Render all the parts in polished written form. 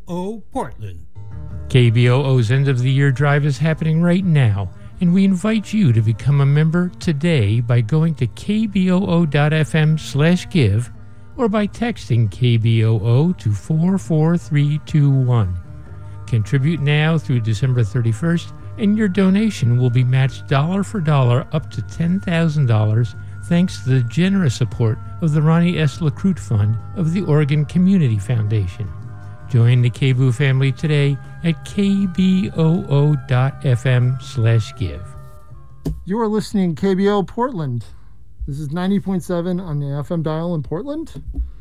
KBOO Portland. KBOO's End of the Year Drive is happening right now, and we invite you to become a member today by going to kboo.fm/give or by texting KBOO to 44321. Contribute now through December 31st, and your donation will be matched dollar for dollar up to $10,000 thanks to the generous support of the Ronnie S. LaCroute Fund of the Oregon Community Foundation. Join the KBOO family today at kboo.fm/give. You are listening to KBO Portland. This is 90.7 on the FM dial in Portland.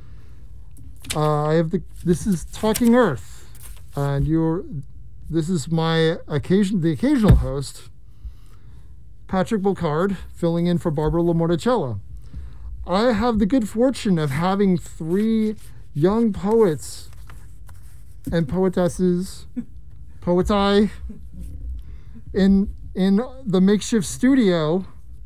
This is Talking Earth, and this is the occasional host, Patrick Bocard, filling in for Barbara LaMorticella. I have the good fortune of having three young poets and poetesses, poeti, in the makeshift studio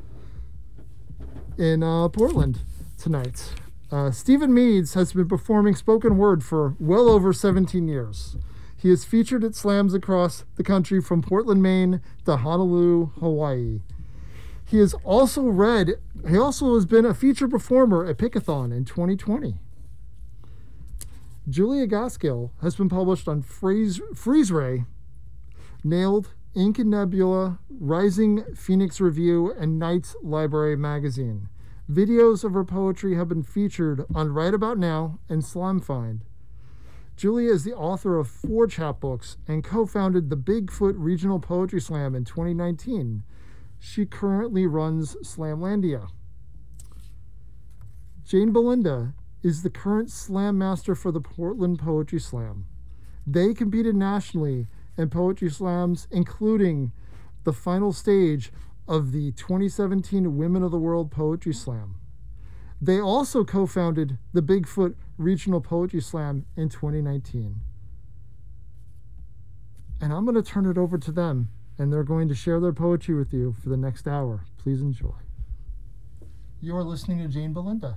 in Portland tonight. Stephen Meads has been performing spoken word for well over 17 years. He is featured at slams across the country from Portland, Maine to Honolulu, Hawaii. He has also been a featured performer at Pickathon in 2020. Julia Gaskill has been published on Freeze Ray, Nailed, Ink and Nebula, Rising Phoenix Review, and Knight's Library Magazine. Videos of her poetry have been featured on Right About Now and Slime Find. Julia is the author of 4 chapbooks and co-founded the Bigfoot Regional Poetry Slam in 2019. She currently runs Slamlandia. Jane Belinda is the current slam master for the Portland Poetry Slam. They competed nationally in poetry slams, including the final stage of the 2017 Women of the World Poetry Slam. They also co-founded the Bigfoot Regional Poetry Slam in 2019. And I'm going to turn it over to them, and they're going to share their poetry with you for the next hour. Please enjoy. You're listening to Jane Belinda.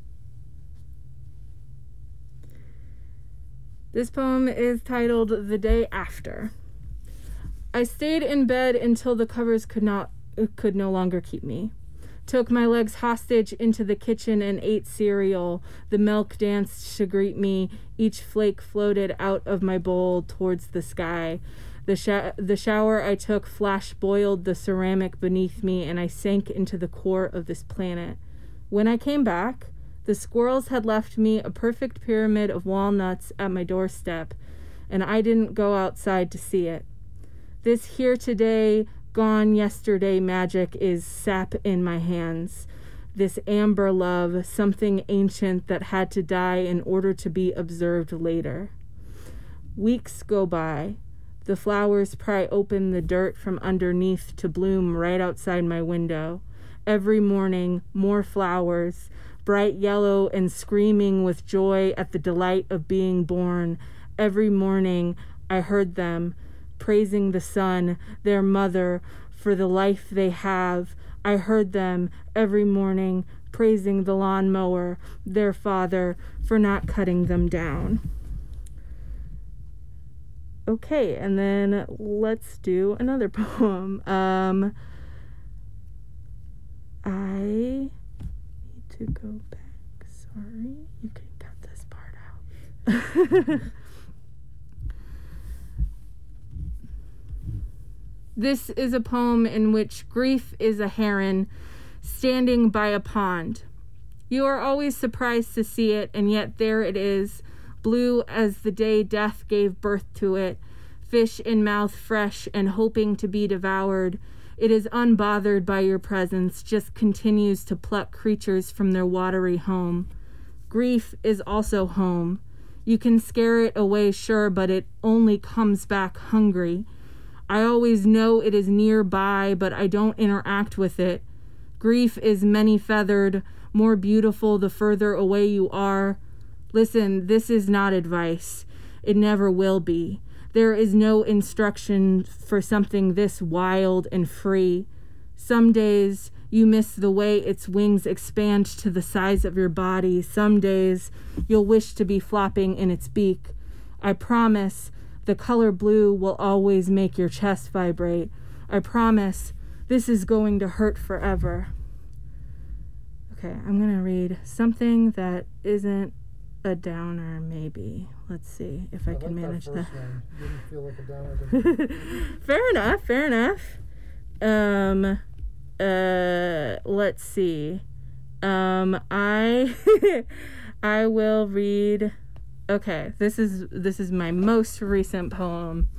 This poem is titled The Day After. I stayed in bed until the covers could no longer keep me. Took my legs hostage into the kitchen and ate cereal. The milk danced to greet me. Each flake floated out of my bowl towards the sky. The shower I took flash boiled the ceramic beneath me, and I sank into the core of this planet. When I came back, the squirrels had left me a perfect pyramid of walnuts at my doorstep, and I didn't go outside to see it. This here today, gone yesterday magic is sap in my hands. This amber love, something ancient that had to die in order to be observed later. Weeks go by. The flowers pry open the dirt from underneath to bloom right outside my window. Every morning, more flowers, bright yellow and screaming with joy at the delight of being born. Every morning, I heard them, praising the sun, their mother, for the life they have. I heard them every morning, praising the lawnmower, their father, for not cutting them down. Okay, and then let's do another poem. I need to go back. Sorry, you can cut this part out. This is a poem in which grief is a heron standing by a pond. You are always surprised to see it, and yet there it is, blue as the day death gave birth to it, fish in mouth fresh and hoping to be devoured. It is unbothered by your presence, just continues to pluck creatures from their watery home. Grief is also home. You can scare it away, sure, but it only comes back hungry. I always know it is nearby, but I don't interact with it. Grief is many-feathered, more beautiful the further away you are. Listen, this is not advice. It never will be. There is no instruction for something this wild and free. Some days you miss the way its wings expand to the size of your body. Some days you'll wish to be flopping in its beak. I promise the color blue will always make your chest vibrate. I promise this is going to hurt forever. Okay, I'm going to read something that isn't a downer, maybe. Let's see if I can manage that. One. Didn't feel like a downer. Fair enough. Let's see. I will read. Okay, this is my most recent poem.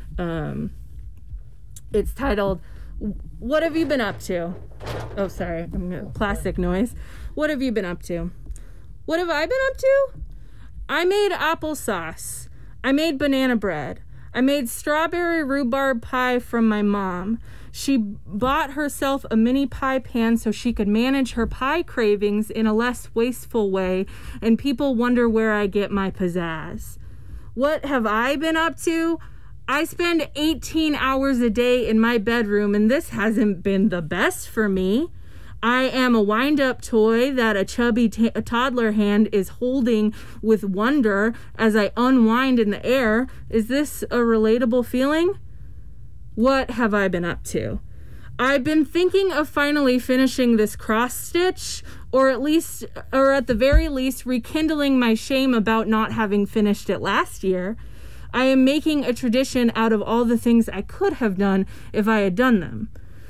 It's titled, "What Have You Been Up To?" Oh, sorry, plastic noise. What have you been up to? What have I been up to? I made applesauce. I made banana bread. I made strawberry rhubarb pie from my mom. She bought herself a mini pie pan so she could manage her pie cravings in a less wasteful way, and people wonder where I get my pizzazz. What have I been up to? I spend 18 hours a day in my bedroom, and this hasn't been the best for me. I am a wind-up toy that a chubby toddler hand is holding with wonder as I unwind in the air. Is this a relatable feeling? What have I been up to? I've been thinking of finally finishing this cross stitch, or at the very least, rekindling my shame about not having finished it last year. I am making a tradition out of all the things I could have done if I had done them.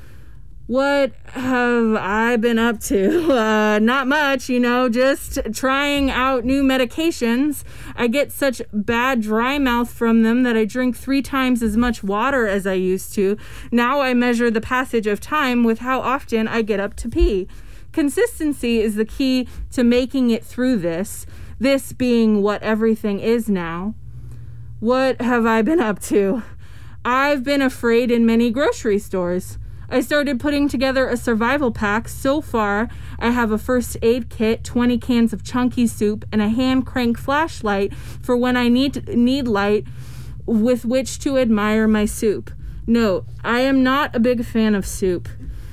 What have I been up to? Not much, just trying out new medications. I get such bad dry mouth from them that I drink 3 times as much water as I used to. Now I measure the passage of time with how often I get up to pee. Consistency is the key to making it through this being what everything is now. What have I been up to? I've been afraid in many grocery stores. I started putting together a survival pack. So far, I have a first aid kit, 20 cans of chunky soup, and a hand crank flashlight for when I need light with which to admire my soup. Note, I am not a big fan of soup.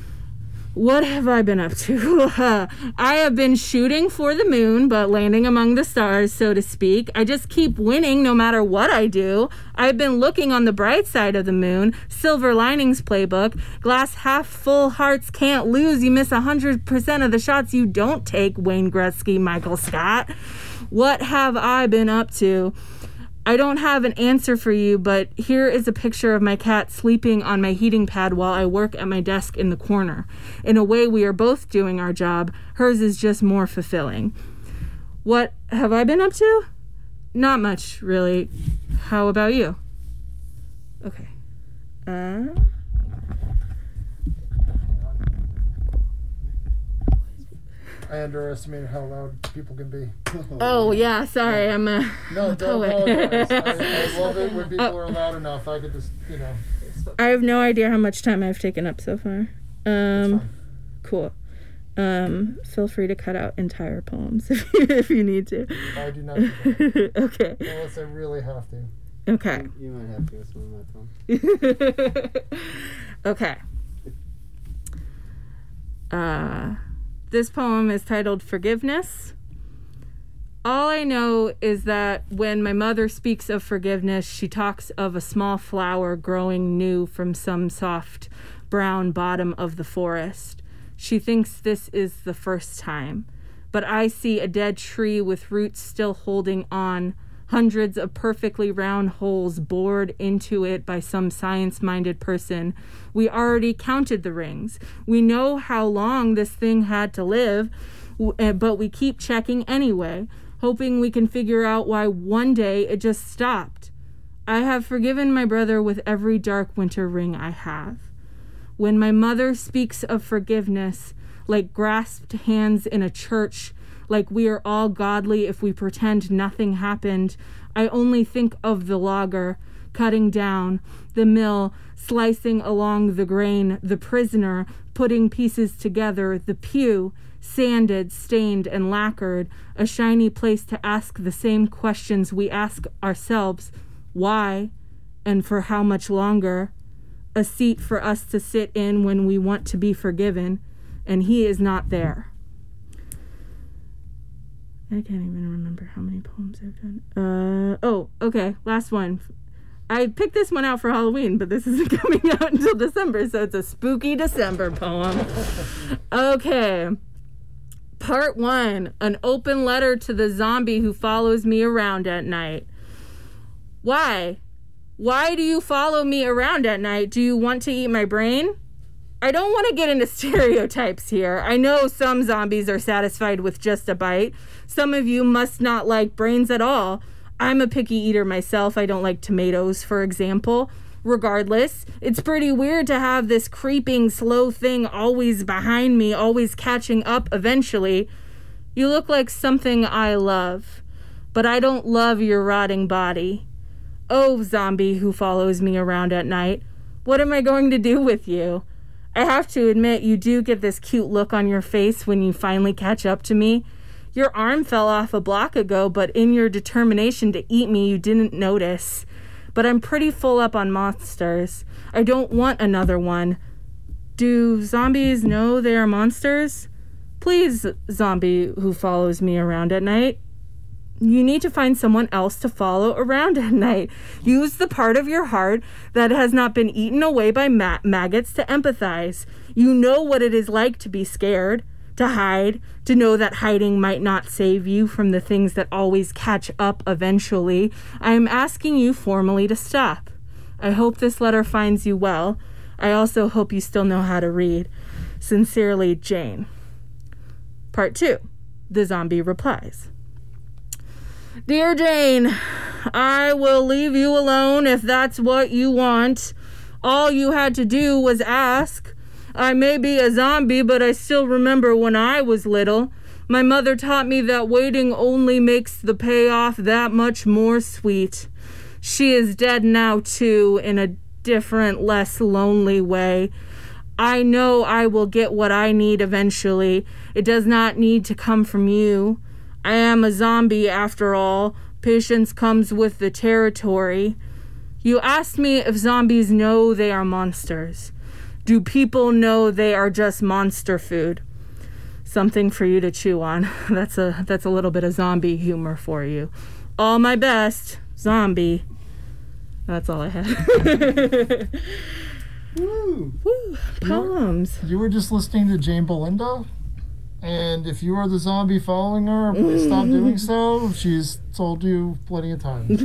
What have I been up to? I have been shooting for the moon, but landing among the stars, so to speak. I just keep winning no matter what I do. I've been looking on the bright side of the moon. Silver linings playbook. Glass half full, hearts can't lose. You miss 100% of the shots you don't take. Wayne Gretzky, Michael Scott. What have I been up to? I don't have an answer for you, but here is a picture of my cat sleeping on my heating pad while I work at my desk in the corner. In a way, we are both doing our job. Hers is just more fulfilling. What have I been up to? Not much, really. How about you? Okay. I underestimated how loud people can be. Oh, yeah, sorry, I'm a No, don't apologize. I love it when people are loud enough. I could just, I have no idea how much time I've taken up so far. Cool. Feel free to cut out entire poems if you need to. I do not do that. Okay. Unless I really have to. Okay. You might have to with some of my poems. Okay. This poem is titled Forgiveness. All I know is that when my mother speaks of forgiveness, she talks of a small flower growing new from some soft brown bottom of the forest. She thinks this is the first time, but I see a dead tree with roots still holding on, hundreds of perfectly round holes bored into it by some science-minded person. We already counted the rings. We know how long this thing had to live, but we keep checking anyway, hoping we can figure out why one day it just stopped. I have forgiven my brother with every dark winter ring I have. When my mother speaks of forgiveness, like grasped hands in a church, like we are all godly if we pretend nothing happened, I only think of the logger cutting down, the mill slicing along the grain, the prisoner putting pieces together, the pew sanded, stained, and lacquered, a shiny place to ask the same questions we ask ourselves: why and for how much longer? A seat for us to sit in when we want to be forgiven, and he is not there. I can't even remember how many poems I've done. Oh, okay. Last one. I picked this one out for Halloween, but this isn't coming out until December, so it's a spooky December poem. Okay. Part 1. An open letter to the zombie who follows me around at night. Why? Why do you follow me around at night? Do you want to eat my brain? I don't want to get into stereotypes here. I know some zombies are satisfied with just a bite. Some of you must not like brains at all. I'm a picky eater myself. I don't like tomatoes, for example. Regardless, it's pretty weird to have this creeping, slow thing always behind me, always catching up eventually. You look like something I love, but I don't love your rotting body. Oh, zombie who follows me around at night, what am I going to do with you? I have to admit, you do get this cute look on your face when you finally catch up to me. Your arm fell off a block ago, but in your determination to eat me, you didn't notice. But I'm pretty full up on monsters. I don't want another one. Do zombies know they are monsters? Please, zombie who follows me around at night. You need to find someone else to follow around at night. Use the part of your heart that has not been eaten away by maggots to empathize. You know what it is like to be scared, to hide, to know that hiding might not save you from the things that always catch up eventually. I am asking you formally to stop. I hope this letter finds you well. I also hope you still know how to read. Sincerely, Jane. Part 2. The zombie replies. Dear Jane, I will leave you alone if that's what you want. All you had to do was ask. I may be a zombie, but I still remember when I was little. My mother taught me that waiting only makes the payoff that much more sweet. She is dead now, too, in a different, less lonely way. I know I will get what I need eventually. It does not need to come from you. I am a zombie, after all. Patience comes with the territory. You asked me if zombies know they are monsters. Do people know they are just monster food? Something for you to chew on. That's a little bit of zombie humor for you. All my best, zombie. That's all I have. Woo. Woo, poems. You were just listening to Jane Belinda? And if you are the zombie following her, please stop doing so. She's told you plenty of times.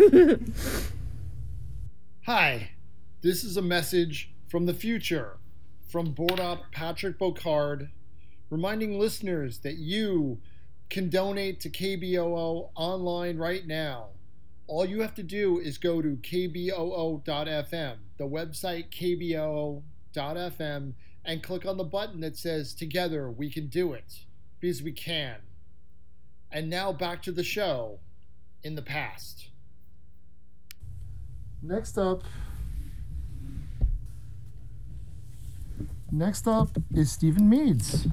Hi, this is a message from the future from Board Op Patrick Bocard, reminding listeners that you can donate to KBOO online right now. All you have to do is go to kboo.fm, the website kboo.fm, and click on the button that says Together We Can Do It, because we can. And now back to the show in the past. Next up is Stephen Meads.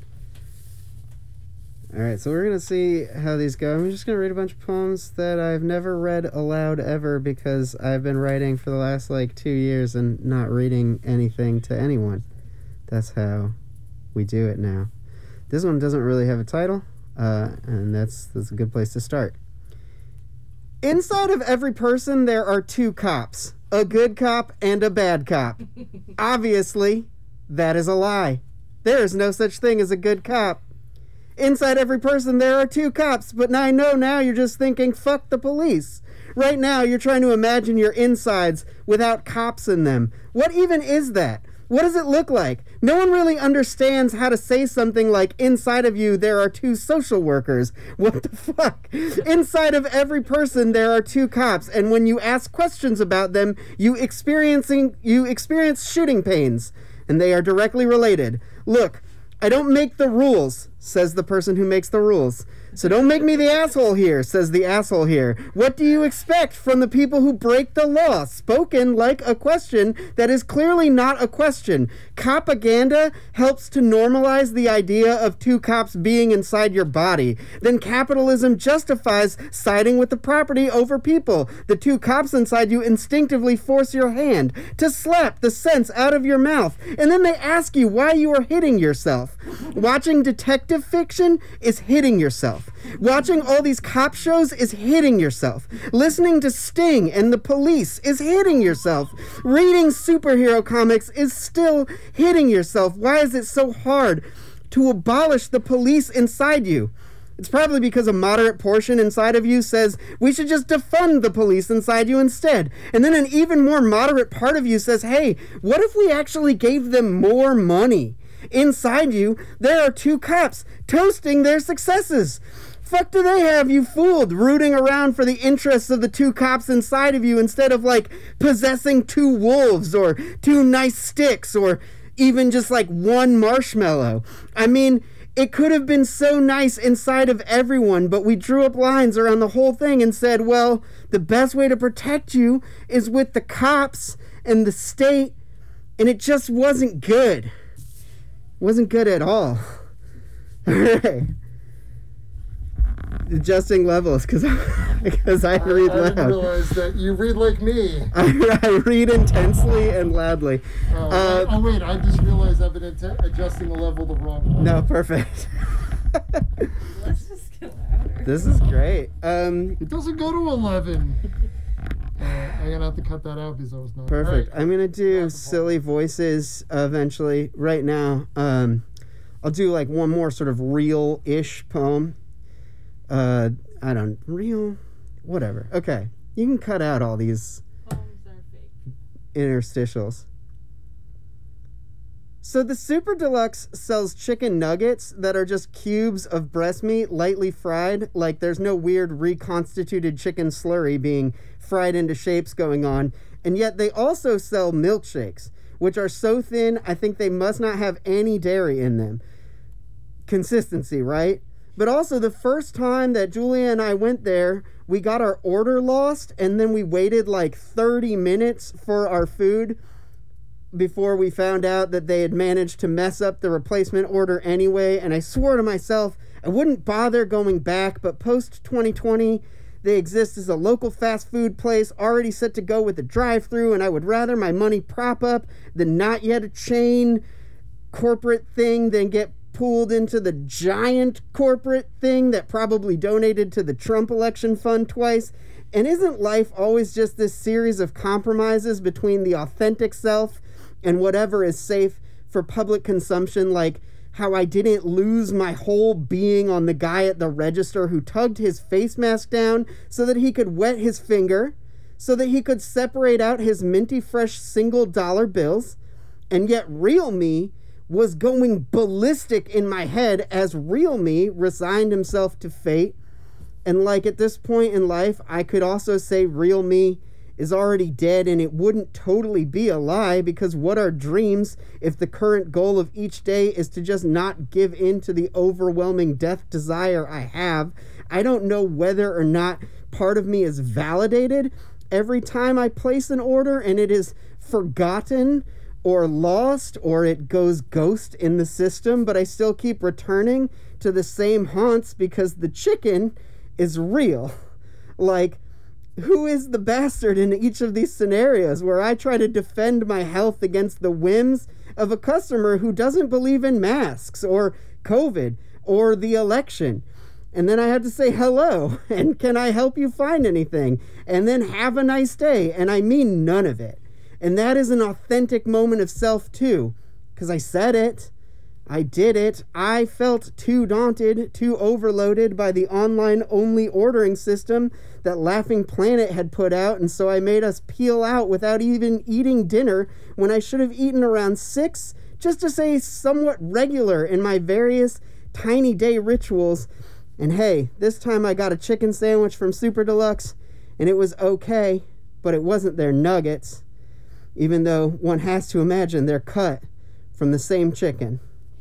Alright, so we're going to see how these go. I'm just going to read a bunch of poems that I've never read aloud ever because I've been writing for the last 2 years and not reading anything to anyone. That's how we do it now. This one doesn't really have a title, and that's a good place to start. Inside of every person there are two cops, a good cop and a bad cop. Obviously, that is a lie. There is no such thing as a good cop. Inside every person there are two cops, but I know now you're just thinking, fuck the police. Right now you're trying to imagine your insides without cops in them. What even is that? What does it look like? No one really understands how to say something like, inside of you there are two social workers. What the fuck? Inside of every person there are two cops, and when you ask questions about them, you experience shooting pains, and they are directly related. Look, I don't make the rules, says the person who makes the rules. So don't make me the asshole here, says the asshole here. What do you expect from the people who break the law? Spoken like a question that is clearly not a question. Propaganda helps to normalize the idea of two cops being inside your body. Then capitalism justifies siding with the property over people. The two cops inside you instinctively force your hand to slap the sense out of your mouth. And then they ask you why you are hitting yourself. Watching detective fiction is hitting yourself. Watching all these cop shows is hitting yourself. Listening to Sting and the Police is hitting yourself. Reading superhero comics is still hitting yourself. Why is it so hard to abolish the police inside you? It's probably because a moderate portion inside of you says we should just defund the police inside you instead. And then an even more moderate part of you says, hey, what if we actually gave them more money? Inside you, there are two cops toasting their successes. Fuck do they have you fooled, rooting around for the interests of the two cops inside of you instead of like possessing two wolves or two nice sticks or even just like one marshmallow. I mean, it could have been so nice inside of everyone, but we drew up lines around the whole thing and said, well, the best way to protect you is with the cops and the state, and it just wasn't good. Wasn't good at all. All right. Adjusting levels because I read loud. I didn't realize that you read like me. I read intensely and loudly. Oh wait, I just realized I've been adjusting the level the wrong way. No, perfect. Let's just get louder. This is great. It doesn't go to 11. I'm gonna have to cut that out because I was not. Perfect. Right. I'm gonna do silly voices eventually. Right now, I'll do like one more sort of real-ish poem. Whatever. Okay. You can cut out all these Poems are fake. interstitials. So the Super Deluxe sells chicken nuggets that are just cubes of breast meat lightly fried, like there's no weird reconstituted chicken slurry being fried into shapes going on, and yet they also sell milkshakes, which are so thin I think they must not have any dairy in them. Consistency, right? But also, the first time that Julia and I went there, we got our order lost, and then we waited like 30 minutes for our food before we found out that they had managed to mess up the replacement order anyway. And I swore to myself I wouldn't bother going back, but post-2020, they exist as a local fast food place already set to go with a drive-thru, and I would rather my money prop up the not yet a chain corporate thing than get pulled into the giant corporate thing that probably donated to the Trump election fund twice. And isn't life always just this series of compromises between the authentic self and whatever is safe for public consumption, like how I didn't lose my whole being on the guy at the register who tugged his face mask down so that he could wet his finger, so that he could separate out his minty fresh $1 bills, and yet real me was going ballistic in my head as real me resigned himself to fate. And like at this point in life, I could also say real me is already dead, and it wouldn't totally be a lie, because what are dreams if the current goal of each day is to just not give in to the overwhelming death desire I have? I don't know whether or not part of me is validated every time I place an order and it is forgotten or lost, or it goes ghost in the system, but I still keep returning to the same haunts because the chicken is real. Like, who is the bastard in each of these scenarios where I try to defend my health against the whims of a customer who doesn't believe in masks or COVID or the election? And then I have to say hello, and can I help you find anything? And then have a nice day, and I mean none of it. And that is an authentic moment of self too, because I said it, I did it, I felt too daunted, too overloaded by the online only ordering system that Laughing Planet had put out, and so I made us peel out without even eating dinner when I should have eaten around 6, just to say somewhat regular in my various tiny day rituals. And hey, this time I got a chicken sandwich from Super Deluxe, and it was okay, but it wasn't their nuggets. Even though one has to imagine they're cut from the same chicken.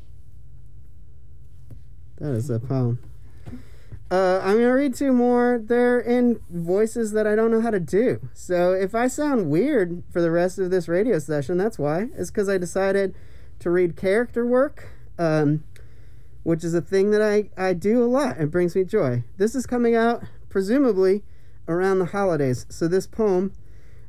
That is a poem. I'm going to read 2 more. They're in voices that I don't know how to do. So if I sound weird for the rest of this radio session, that's why. It's because I decided to read character work, which is a thing that I do a lot. It brings me joy. This is coming out, presumably, around the holidays. So this poem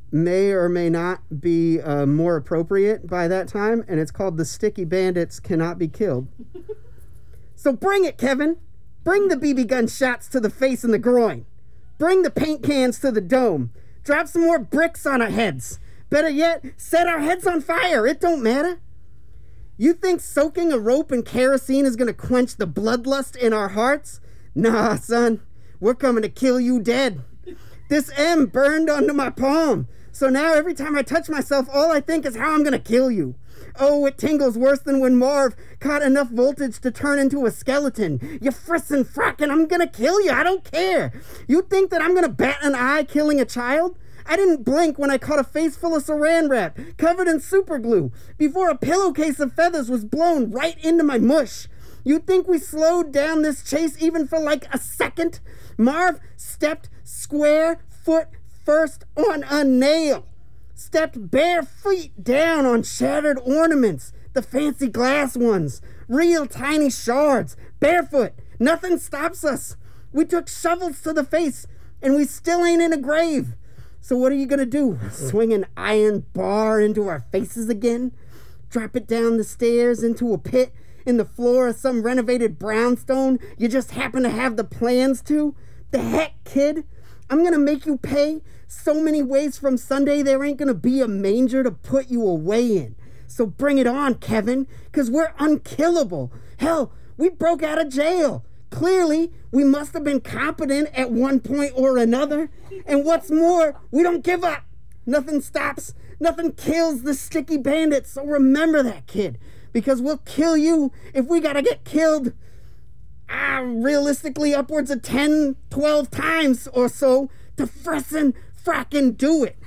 may or may not be more appropriate by that time, and it's called The Sticky Bandits Cannot Be Killed. So bring it, Kevin. Bring the BB gun shots to the face and the groin. Bring the paint cans to the dome. Drop some more bricks on our heads. Better yet, set our heads on fire. It don't matter. You think soaking a rope in kerosene is going to quench the bloodlust in our hearts? Nah, son. We're coming to kill you dead. This M burned onto my palm. So now every time I touch myself, all I think is how I'm going to kill you. Oh, it tingles worse than when Marv caught enough voltage to turn into a skeleton. You frissin' frackin', I'm going to kill you. I don't care. You think that I'm going to bat an eye killing a child? I didn't blink when I caught a face full of saran wrap, covered in super glue, before a pillowcase of feathers was blown right into my mush. You think we slowed down this chase even for like a second? Marv stepped square foot first on a nail. Stepped bare feet down on shattered ornaments, the fancy glass ones, real tiny shards, barefoot. Nothing stops us. We took shovels to the face, and we still ain't in a grave. So what are you gonna do? Swing an iron bar into our faces again? Drop it down the stairs into a pit in the floor of some renovated brownstone you just happen to have the plans to? The heck, kid? I'm gonna make you pay so many ways from Sunday there ain't gonna be a manger to put you away in. So bring it on, Kevin, 'cause we're unkillable. Hell, we broke out of jail. Clearly, we must have been competent at one point or another. And what's more, we don't give up. Nothing stops, nothing kills the sticky bandits. So remember that, kid, because we'll kill you if we gotta get killed. Realistically, upwards of 10, 12 times or so to frissin' frackin' do it.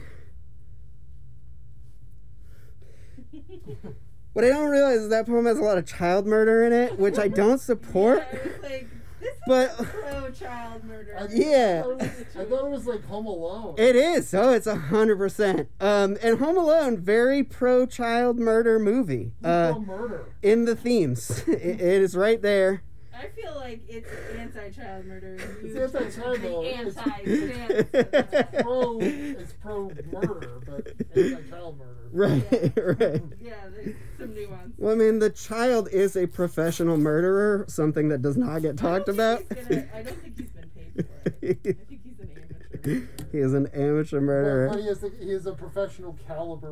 What I don't realize is that poem has a lot of child murder in it, which I don't support. Yeah, it was like, this is But pro-child murder. yeah, I thought it was like Home Alone. it is. Oh, it's 100%. And Home Alone, very pro-child murder movie. Murder. In the themes, it is right there. I feel like it's anti-child murder. It's anti-child murder. It's pro murder, but anti-child murder. Right, right. Yeah, there's some nuance. Well, I mean, the child is a professional murderer, something that does not get talked about. I don't think he's been paid for it. I think he's an amateur. He is an amateur murderer. But he is a professional caliber.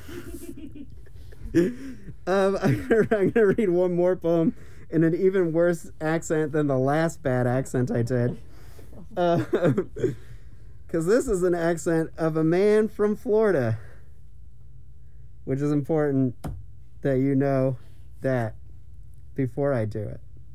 I'm gonna read one more poem in an even worse accent than the last bad accent I did. Because this is an accent of a man from Florida, which is important that you know that before I do it.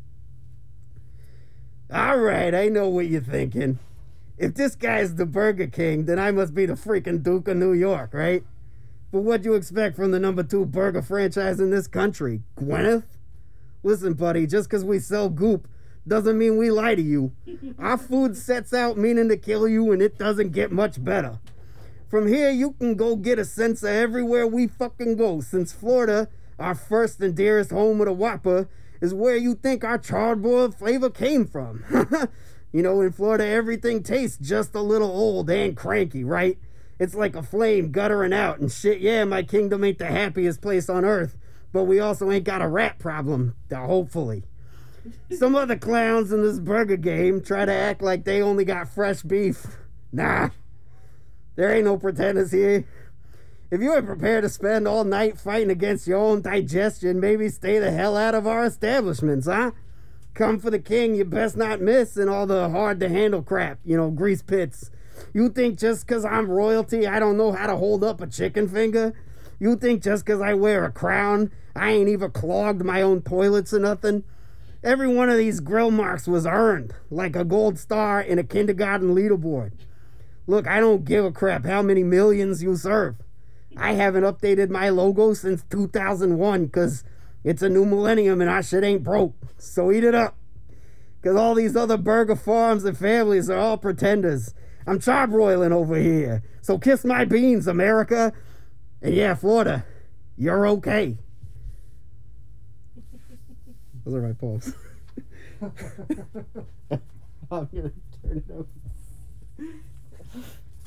All right, I know what you're thinking. If this guy's the Burger King, then I must be the freaking Duke of New York, right? But what do you expect from the #2 burger franchise in this country, Gwyneth? Listen, buddy, just because we sell goop doesn't mean we lie to you. Our food sets out meaning to kill you, and it doesn't get much better. From here, you can go get a sense of everywhere we fucking go, since Florida, our first and dearest home of the Whopper, is where you think our charred-boiled flavor came from. You know, in Florida, everything tastes just a little old and cranky, right? It's like a flame guttering out and shit. Yeah, my kingdom ain't the happiest place on earth, but we also ain't got a rat problem, hopefully. Some other clowns in this burger game try to act like they only got fresh beef. Nah, there ain't no pretenders here. If you ain't prepared to spend all night fighting against your own digestion, maybe stay the hell out of our establishments, huh? Come for the king, you best not miss, and all the hard-to-handle crap, you know, grease pits. You think just 'cause I'm royalty, I don't know how to hold up a chicken finger? You think just 'cause I wear a crown, I ain't even clogged my own toilets or nothing? Every one of these grill marks was earned, like a gold star in a kindergarten leaderboard. Look, I don't give a crap how many millions you serve. I haven't updated my logo since 2001 because it's a new millennium and our shit ain't broke. So eat it up. Because all these other burger farms and families are all pretenders. I'm charbroiling over here. So kiss my beans, America. And yeah, Florida, you're okay. Those are my poems. I'm going to turn it over.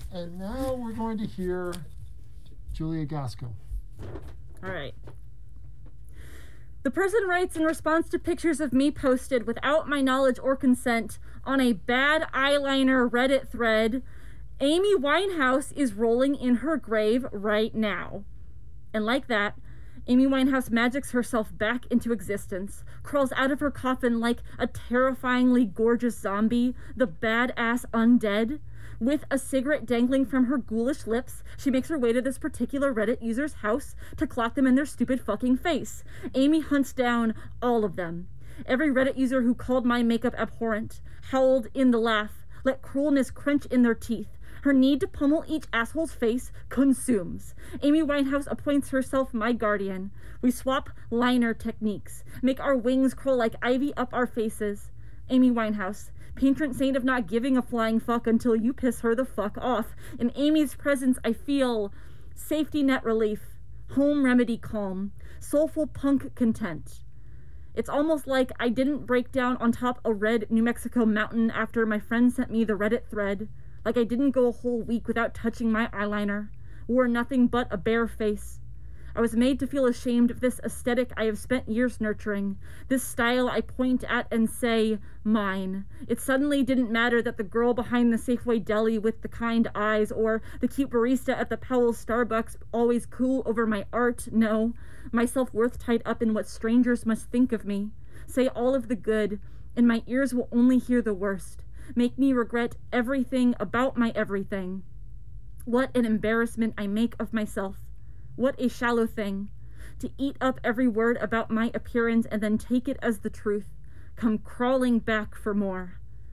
And now we're going to hear Julia Gasco. All right. The person writes in response to pictures of me posted without my knowledge or consent on a bad eyeliner Reddit thread, Amy Winehouse is rolling in her grave right now. And like that, Amy Winehouse magics herself back into existence, crawls out of her coffin like a terrifyingly gorgeous zombie, the badass undead. With a cigarette dangling from her ghoulish lips, she makes her way to this particular Reddit user's house to clock them in their stupid fucking face. Amy hunts down all of them. Every Reddit user who called my makeup abhorrent, howled in the laugh, let cruelness crunch in their teeth. Her need to pummel each asshole's face consumes. Amy Winehouse appoints herself my guardian. We swap liner techniques, make our wings crawl like ivy up our faces. Amy Winehouse, patron saint of not giving a flying fuck until you piss her the fuck off. In Amy's presence, I feel safety net relief, home remedy calm, soulful punk content. It's almost like I didn't break down on top a red New Mexico mountain after my friend sent me the Reddit thread. Like I didn't go a whole week without touching my eyeliner, wore nothing but a bare face. I was made to feel ashamed of this aesthetic I have spent years nurturing, this style I point at and say, mine. It suddenly didn't matter that the girl behind the Safeway deli with the kind eyes or the cute barista at the Powell Starbucks always cool over my art. No, my self-worth tied up in what strangers must think of me. Say all of the good, and my ears will only hear the worst. Make me regret everything about my everything. What an embarrassment I make of myself. What a shallow thing. To eat up every word about my appearance and then take it as the truth. Come crawling back for more.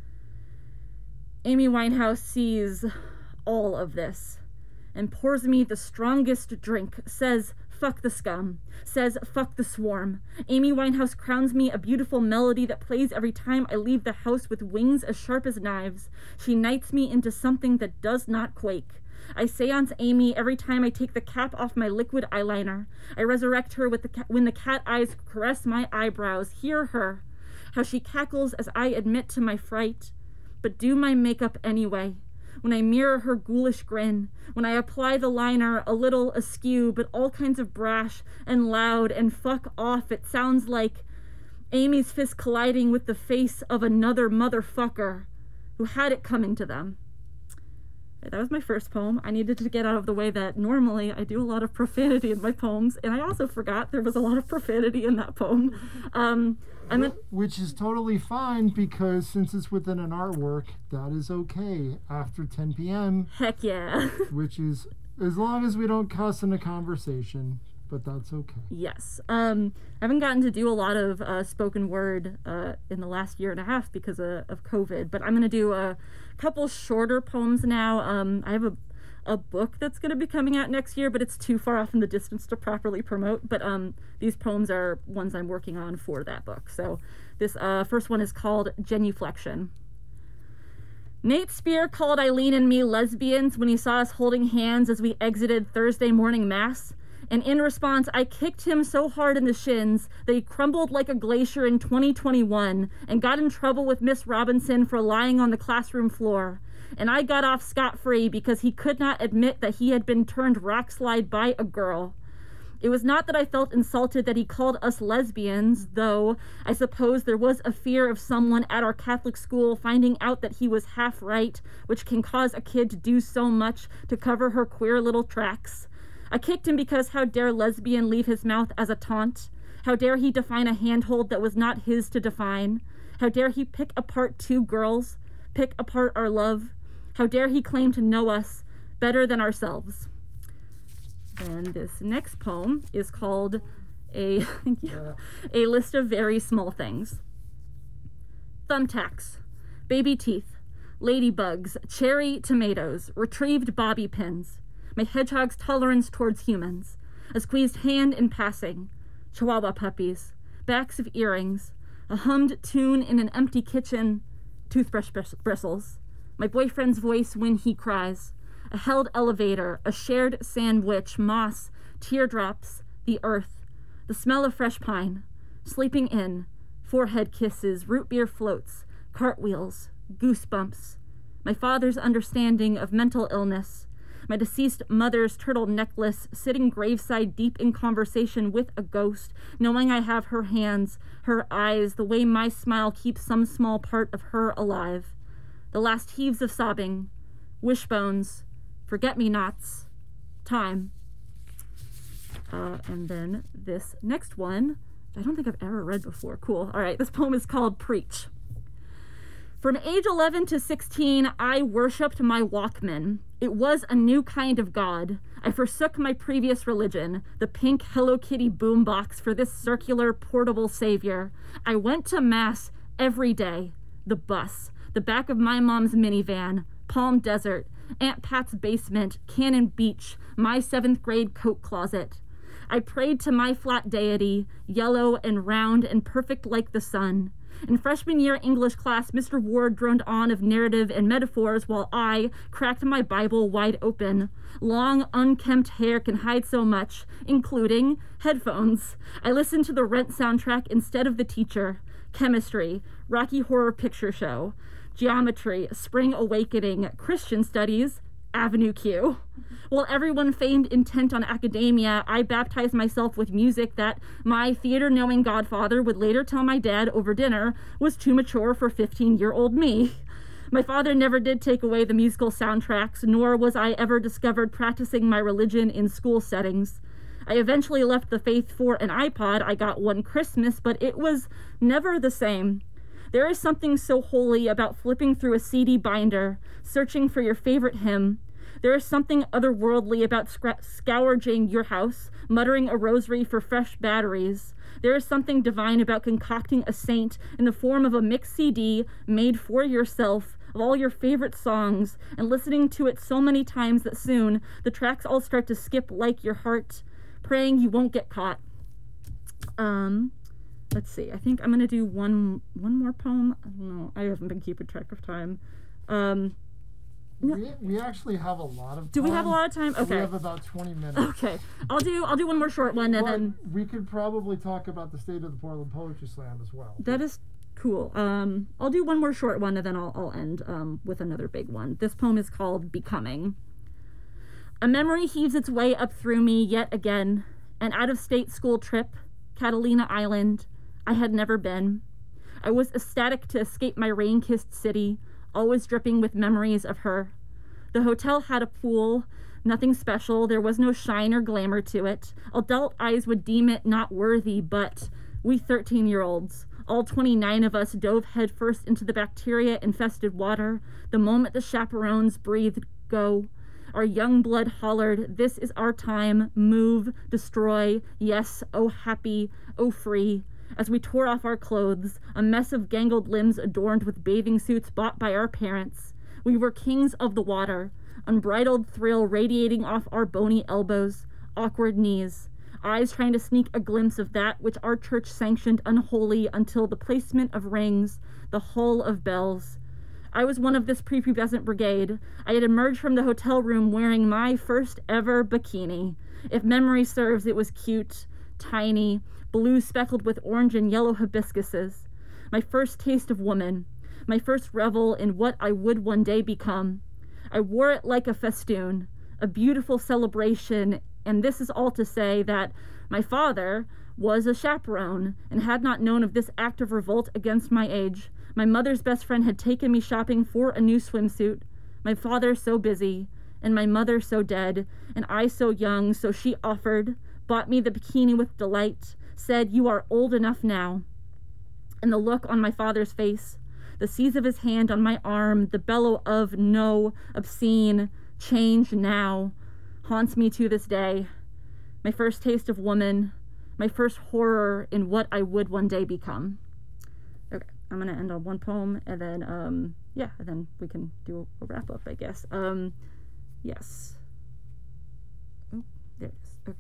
Amy Winehouse sees all of this and pours me the strongest drink, says, fuck the scum, says, fuck the swarm. Amy Winehouse crowns me a beautiful melody that plays every time I leave the house with wings as sharp as knives. She knights me into something that does not quake. I seance Amy every time I take the cap off my liquid eyeliner. I resurrect her with when the cat eyes caress my eyebrows. Hear her, how she cackles as I admit to my fright, but do my makeup anyway. When I mirror her ghoulish grin, when I apply the liner a little askew, but all kinds of brash and loud and fuck off, it sounds like Amy's fist colliding with the face of another motherfucker who had it coming to them. That was my first poem. I needed to get out of the way that normally I do a lot of profanity in my poems, and I also forgot there was a lot of profanity in that poem. Which is totally fine, because since it's within an artwork, that is okay after 10 p.m. Heck yeah. Which is, as long as we don't cuss in a conversation, but that's okay. Yes. I haven't gotten to do a lot of spoken word in the last year and a half because of COVID, but I'm going to do a couple shorter poems now. I have a book that's going to be coming out next year, but it's too far off in the distance to properly promote. But these poems are ones I'm working on for that book. So this first one is called Genuflection. Nate Spear called Eileen and me lesbians when he saw us holding hands as we exited Thursday morning mass. And in response, I kicked him so hard in the shins that he crumbled like a glacier in 2021 and got in trouble with Miss Robinson for lying on the classroom floor. And I got off scot-free because he could not admit that he had been turned rockslide by a girl. It was not that I felt insulted that he called us lesbians, though I suppose there was a fear of someone at our Catholic school finding out that he was half right, which can cause a kid to do so much to cover her queer little tracks. I kicked him because how dare lesbian leave his mouth as a taunt? How dare he define a handhold that was not his to define? How dare he pick apart two girls, pick apart our love? How dare he claim to know us better than ourselves? And this next poem is called A List of Very Small Things. Thumbtacks, baby teeth, ladybugs, cherry tomatoes, retrieved bobby pins, my hedgehog's tolerance towards humans, a squeezed hand in passing, chihuahua puppies, backs of earrings, a hummed tune in an empty kitchen, toothbrush bristles, my boyfriend's voice when he cries, a held elevator, a shared sandwich, moss, teardrops, the earth, the smell of fresh pine, sleeping in, forehead kisses, root beer floats, cartwheels, goosebumps, my father's understanding of mental illness, my deceased mother's turtle necklace, sitting graveside deep in conversation with a ghost, knowing I have her hands, her eyes, the way my smile keeps some small part of her alive. The last heaves of sobbing, wishbones, forget-me-nots, time. And then this next one, I don't think I've ever read before. Cool. All right, this poem is called Preach. From age 11 to 16, I worshipped my Walkman. It was a new kind of God. I forsook my previous religion, the pink Hello Kitty boombox, for this circular, portable savior. I went to Mass every day. The bus, the back of my mom's minivan, Palm Desert, Aunt Pat's basement, Cannon Beach, my 7th grade coat closet. I prayed to my flat deity, yellow and round and perfect like the sun. In freshman year English class, Mr. Ward droned on of narrative and metaphors while I cracked my Bible wide open. Long, unkempt hair can hide so much, including headphones. I listened to the Rent soundtrack instead of the teacher. Chemistry, Rocky Horror Picture Show. Geometry, Spring Awakening, Christian Studies, Avenue Q. While everyone feigned intent on academia, I baptized myself with music that my theater-knowing godfather would later tell my dad over dinner was too mature for 15-year-old me. My father never did take away the musical soundtracks, nor was I ever discovered practicing my religion in school settings. I eventually left the faith for an iPod I got one Christmas, but it was never the same. There is something so holy about flipping through a CD binder, searching for your favorite hymn. There is something otherworldly about scourging your house, muttering a rosary for fresh batteries. There is something divine about concocting a saint in the form of a mix CD made for yourself of all your favorite songs and listening to it so many times that soon the tracks all start to skip like your heart, praying you won't get caught. Let's see. I think I'm going to do one more poem. I don't know. I haven't been keeping track of time. We actually have a lot of time. Do we have a lot of time? Okay. We have about 20 minutes. Okay. I'll do one more short one and then we could probably talk about the state of the Portland Poetry Slam as well. that is cool. I'll do one more short one and then I'll end with another big one. This poem is called Becoming. A memory heaves its way up through me yet again. An out-of-state school trip, Catalina Island. I had never been. I was ecstatic to escape my rain-kissed city, always dripping with memories of her. The hotel had a pool, nothing special, there was no shine or glamour to it. Adult eyes would deem it not worthy, but we 13-year-olds, all 29 of us, dove headfirst into the bacteria-infested water the moment the chaperones breathed go. Our young blood hollered, "This is our time, move, destroy, yes, oh happy, oh free." As we tore off our clothes, a mess of gangled limbs adorned with bathing suits bought by our parents. We were kings of the water, unbridled thrill radiating off our bony elbows, awkward knees, eyes trying to sneak a glimpse of that which our church sanctioned unholy until the placement of rings, the hull of bells. I was one of this prepubescent brigade. I had emerged from the hotel room wearing my first ever bikini. If memory serves, it was cute, tiny, blue speckled with orange and yellow hibiscuses. My first taste of woman. My first revel in what I would one day become. I wore it like a festoon, a beautiful celebration, and this is all to say that my father was a chaperone and had not known of this act of revolt against my age. My mother's best friend had taken me shopping for a new swimsuit. My father so busy, and my mother so dead, and I so young, so she offered, bought me the bikini with delight, said, "You are old enough now." And the look on my father's face, the seize of his hand on my arm, the bellow of no, obscene, change now, haunts me to this day. My first taste of woman, my first horror in what I would one day become. Okay, I'm gonna end on one poem and then, and then we can do a wrap up, I guess. Yes. Oh, there it is. Okay.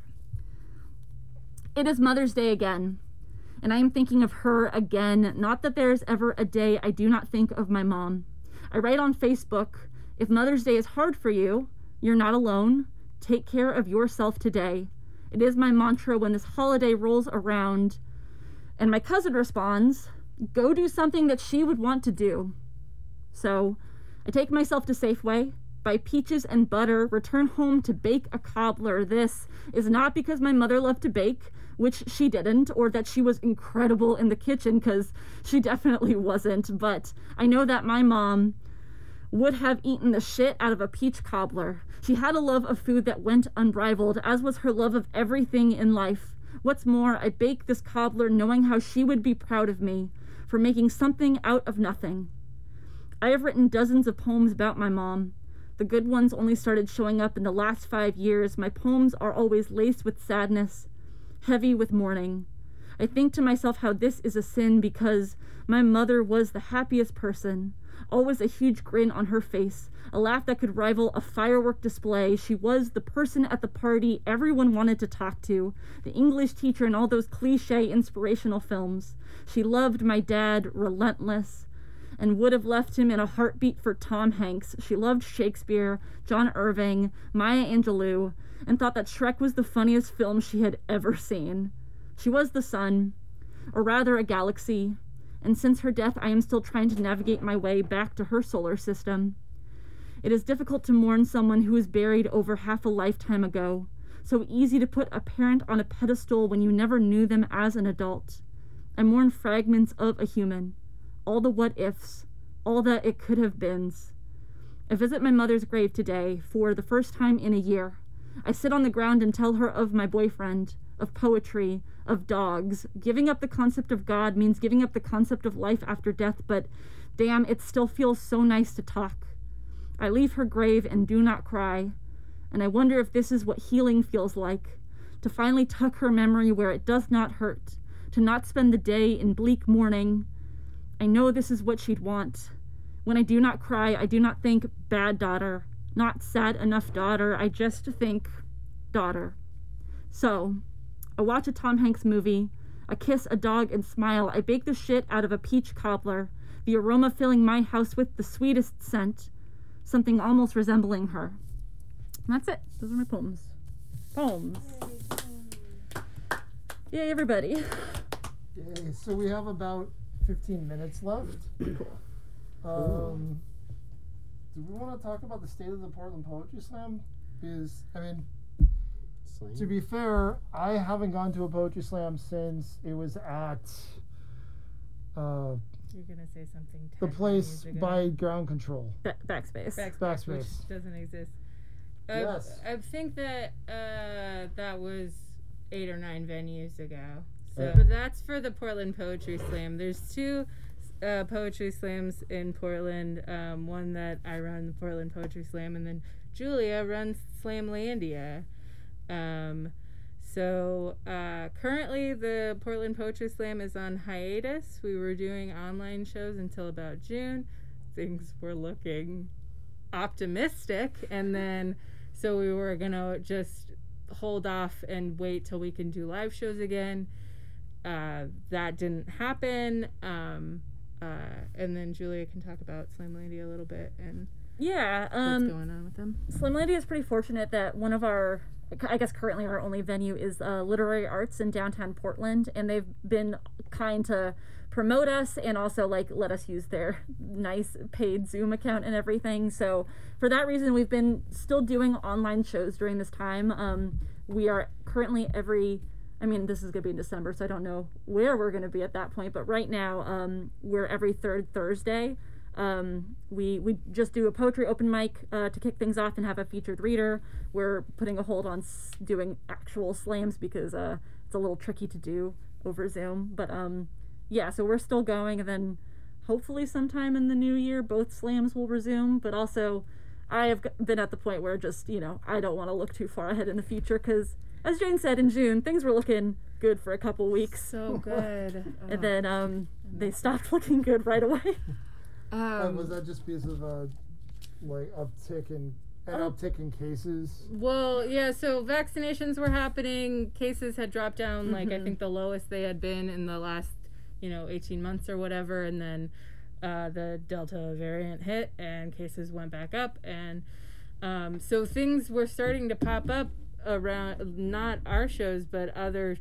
It is Mother's Day again, and I am thinking of her again. Not that there is ever a day I do not think of my mom. I write on Facebook, if Mother's Day is hard for you, you're not alone. Take care of yourself today. It is my mantra when this holiday rolls around. And my cousin responds, go do something that she would want to do. So I take myself to Safeway, buy peaches and butter, return home to bake a cobbler. This is not because my mother loved to bake, which she didn't, or that she was incredible in the kitchen, because she definitely wasn't, but I know that my mom would have eaten the shit out of a peach cobbler. She had a love of food that went unrivaled, as was her love of everything in life. What's more, I baked this cobbler knowing how she would be proud of me for making something out of nothing. I have written dozens of poems about my mom. The good ones only started showing up in the last 5 years. My poems are always laced with sadness, heavy with mourning. I think to myself how this is a sin because my mother was the happiest person, always a huge grin on her face, a laugh that could rival a firework display. She was the person at the party everyone wanted to talk to, the English teacher in all those cliche inspirational films. She loved my dad, relentless, and would have left him in a heartbeat for Tom Hanks. She loved Shakespeare, John Irving, Maya Angelou, and thought that Shrek was the funniest film she had ever seen. She was the sun, or rather a galaxy, and since her death I am still trying to navigate my way back to her solar system. It is difficult to mourn someone who was buried over half a lifetime ago. So easy to put a parent on a pedestal when you never knew them as an adult. I mourn fragments of a human, all the what-ifs, all the it could have beens. I visit my mother's grave today for the first time in a year. I sit on the ground and tell her of my boyfriend, of poetry, of dogs. Giving up the concept of God means giving up the concept of life after death, but damn, it still feels so nice to talk. I leave her grave and do not cry, and I wonder if this is what healing feels like, to finally tuck her memory where it does not hurt, to not spend the day in bleak mourning. I know this is what she'd want. When I do not cry, I do not think bad daughter, not sad enough daughter, I just think daughter. So, I watch a Tom Hanks movie, I kiss a dog and smile, I bake the shit out of a peach cobbler, the aroma filling my house with the sweetest scent, something almost resembling her. And that's it. Those are my poems. Poems. Yay, everybody. Yay. So we have about 15 minutes left. Do we want to talk about the state of the Portland Poetry Slam? Because, I mean, to be fair, I haven't gone to a poetry slam since it was at You're gonna say something. the place by Ground Control. Backspace. Backspace. Which doesn't exist. Yes. I think that that was 8 or 9 venues ago. So, but that's for the Portland Poetry Slam. There's 2 poetry slams in Portland. One that I run, the Portland Poetry Slam, and then Julia runs Slamlandia. So currently the Portland Poetry Slam is on hiatus. We were doing online shows until about June. Things were looking optimistic, and then so we were gonna just hold off and wait till we can do live shows again. That didn't happen. And then Julia can talk about Slamlandia a little bit and Yeah. what's going on with them. Slamlandia is pretty fortunate that one of our, I guess currently our only venue is Literary Arts in downtown Portland, and they've been kind to promote us and also like let us use their nice paid Zoom account and everything. So for that reason, we've been still doing online shows during this time. We are currently this is going to be in December, so I don't know where we're going to be at that point, but right now we're every third Thursday. We just do a poetry open mic to kick things off and have a featured reader. We're putting a hold on doing actual slams because it's a little tricky to do over Zoom. But yeah, so we're still going, and then hopefully sometime in the new year both slams will resume. But also I have been at the point where just, I don't want to look too far ahead in the future because, as Jane said, in June things were looking good for a couple weeks. So good. And then they stopped looking good right away. Was that just because of uptick in cases? Well, yeah, so vaccinations were happening, cases had dropped down, I think the lowest they had been in the last 18 months or whatever, and then the Delta variant hit and cases went back up, and so things were starting to pop up around, not our shows but other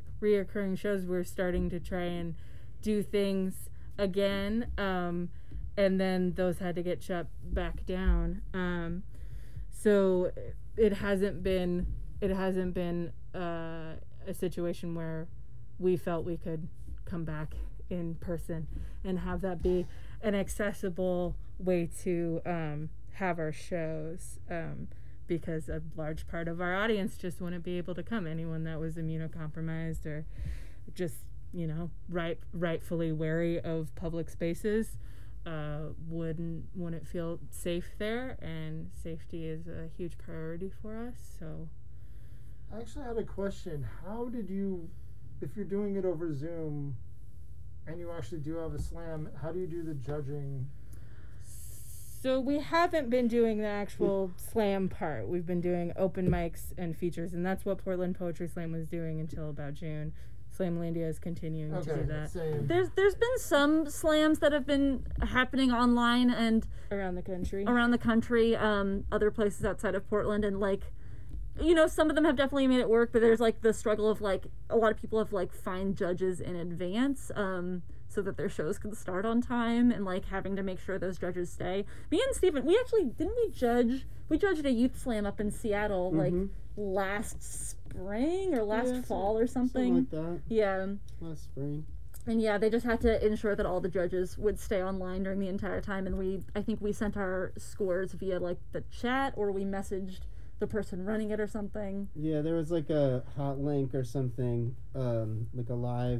reoccurring shows. We're starting to try and do things again, and then those had to get shut back down. So it hasn't been a situation where we felt we could come back in person and have that be an accessible way to have our shows, because a large part of our audience just wouldn't be able to come. Anyone that was immunocompromised or just, you know, rightfully wary of public spaces wouldn't feel safe there, and safety is a huge priority for us. So I actually had a question. How did you, if you're doing it over Zoom and you actually do have a slam, how do you do the judging? So we haven't been doing the actual slam part. We've been doing open mics and features, and that's what Portland Poetry Slam was doing until about June. Slamlandia is continuing to do that. Same. There's been some slams that have been happening online and Around the country. other places outside of Portland, and like, you know, some of them have definitely made it work, but there's like the struggle of like a lot of people have like fined judges in advance so that their shows can start on time, and like having to make sure those judges stay. Me and Stephen, we judged a youth slam up in Seattle like last spring or last fall or something. Something like that. Yeah. Last spring. And yeah, they just had to ensure that all the judges would stay online during the entire time, and I think we sent our scores via like the chat, or we messaged the person running it or something. Yeah, there was like a hot link or something, like a live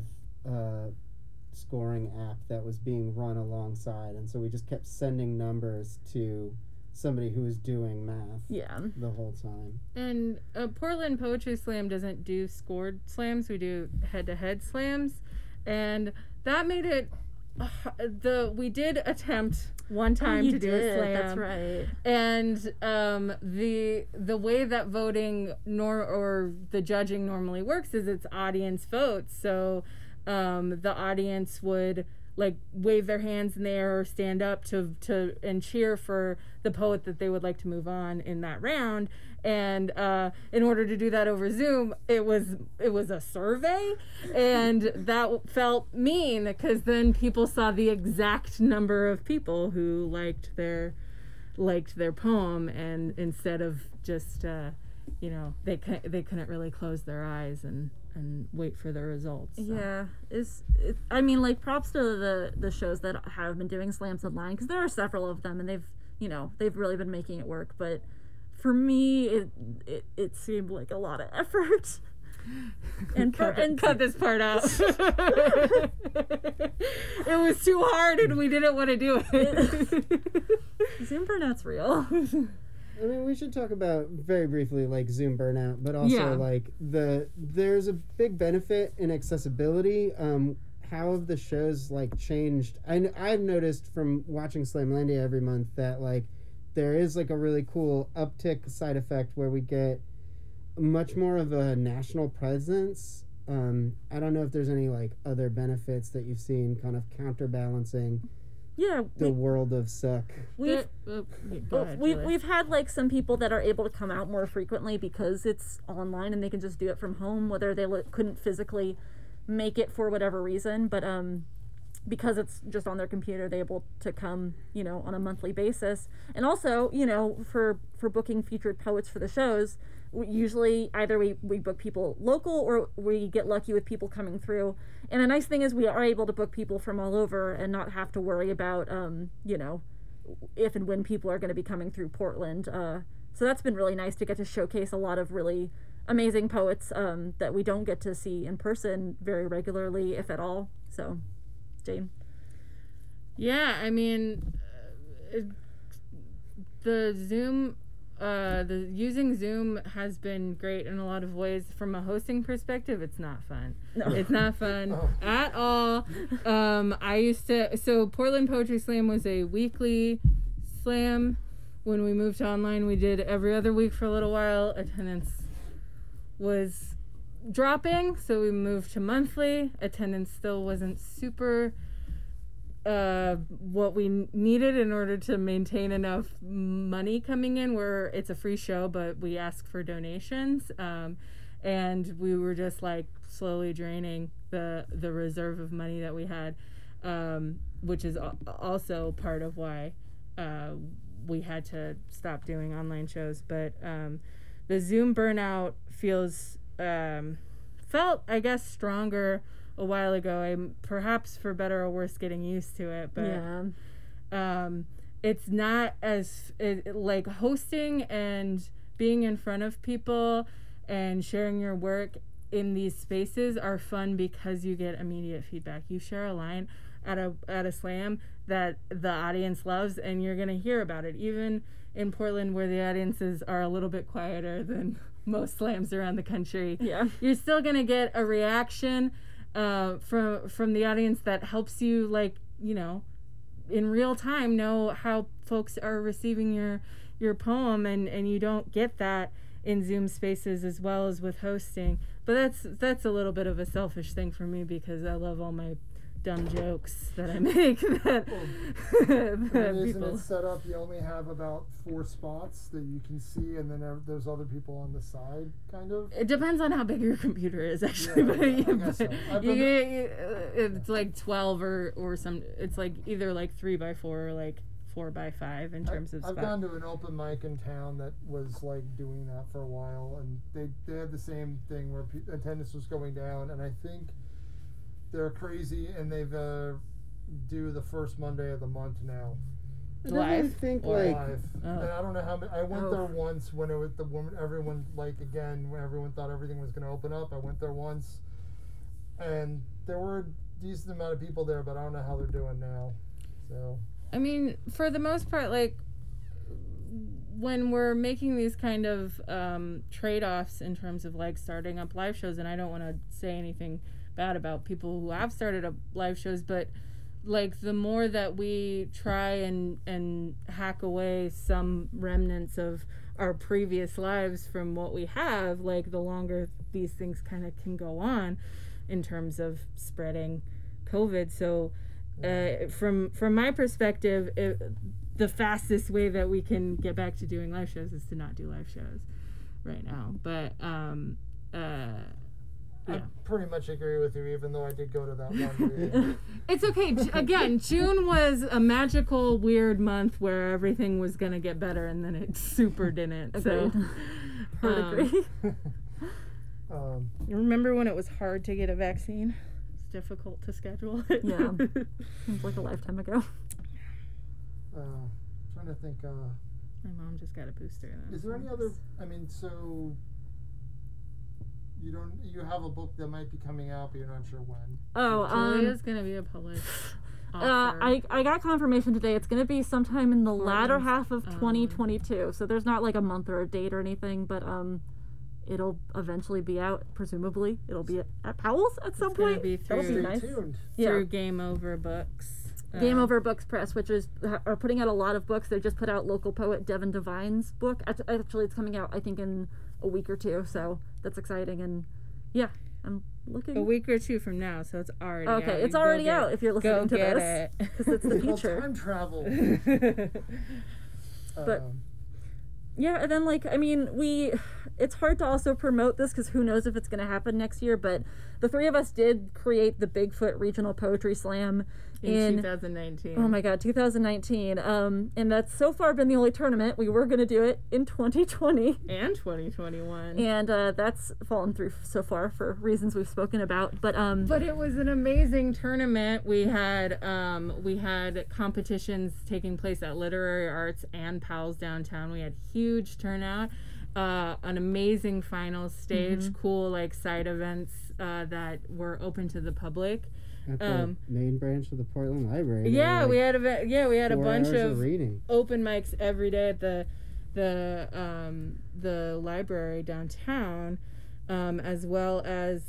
scoring app that was being run alongside, and so we just kept sending numbers to somebody who was doing math the whole time. And Portland Poetry Slam doesn't do scored slams. We do head-to-head slams, and that made it we did attempt one time to do a slam. That's right. And the way that voting or the judging normally works is it's audience votes. So the audience would like wave their hands in the air or stand up to and cheer for the poet that they would like to move on in that round. And in order to do that over Zoom, it was a survey, and that felt mean because then people saw the exact number of people who liked their poem, and instead of just you know, they couldn't really close their eyes and wait for the results. So. Yeah, I mean, like, props to the shows that have been doing slams online, because there are several of them, and they've really been making it work. But for me, it seemed like a lot of effort. And cut this part out. It was too hard, and we didn't want to do it. Zoom burnout's real. I mean, we should talk about very briefly like Zoom burnout, but also like there's a big benefit in accessibility. How have the shows like changed? I've noticed from watching Slamlandia every month that like there is like a really cool uptick side effect where we get much more of a national presence. I don't know if there's any like other benefits that you've seen kind of counterbalancing the world of suck. We've had like some people that are able to come out more frequently because it's online and they can just do it from home, whether they couldn't physically make it for whatever reason, but because it's just on their computer, they're able to come, you know, on a monthly basis. And also, you know, for booking featured poets for the shows, usually either we book people local or we get lucky with people coming through. And a nice thing is we are able to book people from all over and not have to worry about, you know, if and when people are going to be coming through Portland. So that's been really nice to get to showcase a lot of really amazing poets that we don't get to see in person very regularly, if at all. So, Jane. Yeah, I mean, using Zoom has been great in a lot of ways. From a hosting perspective, it's not fun. No. It's not fun at all. So Portland Poetry Slam was a weekly slam. When we moved to online, we did every other week for a little while. Attendance was dropping, so we moved to monthly. Attendance still wasn't super what we needed in order to maintain enough money coming in, where it's a free show, but we ask for donations. And we were just like slowly draining the reserve of money that we had. which is also part of why we had to stop doing online shows. But the Zoom burnout felt, I guess, stronger a while ago. I'm perhaps for better or worse getting used to it, but it's not as like hosting and being in front of people and sharing your work in these spaces are fun because you get immediate feedback. You share a line at a slam that the audience loves, and you're gonna hear about it. Even in Portland, where the audiences are a little bit quieter than most slams around the country, you're still gonna get a reaction from the audience that helps you, like, you know, in real time know how folks are receiving your poem, and you don't get that in Zoom spaces as well as with hosting. But that's a little bit of a selfish thing for me because I love all my dumb jokes that I make that Isn't it set up you only have about 4 spots that you can see, and then there's other people on the side, kind of? It depends on how big your computer is, actually. It's like 12 or some. It's like either like 3x4 or like 4x5 in terms of spots. I've gone to an open mic in town that was like doing that for a while, and they had the same thing where attendance was going down, and I think they're crazy, and they've do the first Monday of the month now. Live? Live. And I don't know how many. I went there once when it was the woman. Everyone, like, again, when everyone thought everything was going to open up. I went there once, and there were a decent amount of people there, but I don't know how they're doing now. So, I mean, for the most part, like, when we're making these kind of trade-offs in terms of like starting up live shows, and I don't want to say anything bad about people who have started up live shows, but like the more that we try and hack away some remnants of our previous lives from what we have, like the longer these things kind of can go on in terms of spreading COVID. So from my perspective, the fastest way that we can get back to doing live shows is to not do live shows right now. But I pretty much agree with you, even though I did go to that one meeting. It's okay. Again, June was a magical, weird month where everything was going to get better, and then it super didn't. So, agree. You remember when it was hard to get a vaccine? It's difficult to schedule it. Yeah. Seems like a lifetime ago. Trying to think. My mom just got a booster. Is there any other? I mean, so you have a book that might be coming out, but you're not sure when. Julia's gonna be a published author. I got confirmation today. It's gonna be sometime in the latter half of 2022. So there's not like a month or a date or anything, but it'll eventually be out. Presumably, it'll be at Powell's at some point. That'll be nice. Through Game Over Books. Game Over Books Press, which are putting out a lot of books. They just put out local poet Devin Devine's book. Actually, it's coming out, I think, in a week or two, so that's exciting. And yeah, I'm looking. A week or two from now, so it's already out. Okay, it's already out if you're listening to this. Because it's the future. Time travel. But yeah, and then like, I mean, it's hard to also promote this because who knows if it's going to happen next year, but the three of us did create the Bigfoot Regional Poetry Slam in 2019. Oh my god, 2019. And that's so far been the only tournament. We were going to do it in 2020 and 2021. And that's fallen through so far for reasons we've spoken about. But it was an amazing tournament. We had competitions taking place at Literary Arts and Powell's downtown. We had huge turnout. An amazing final stage, cool like side events that were open to the public. At the main branch of the Portland Library. Yeah, we had a bunch of reading. Open mics every day at the library downtown, as well as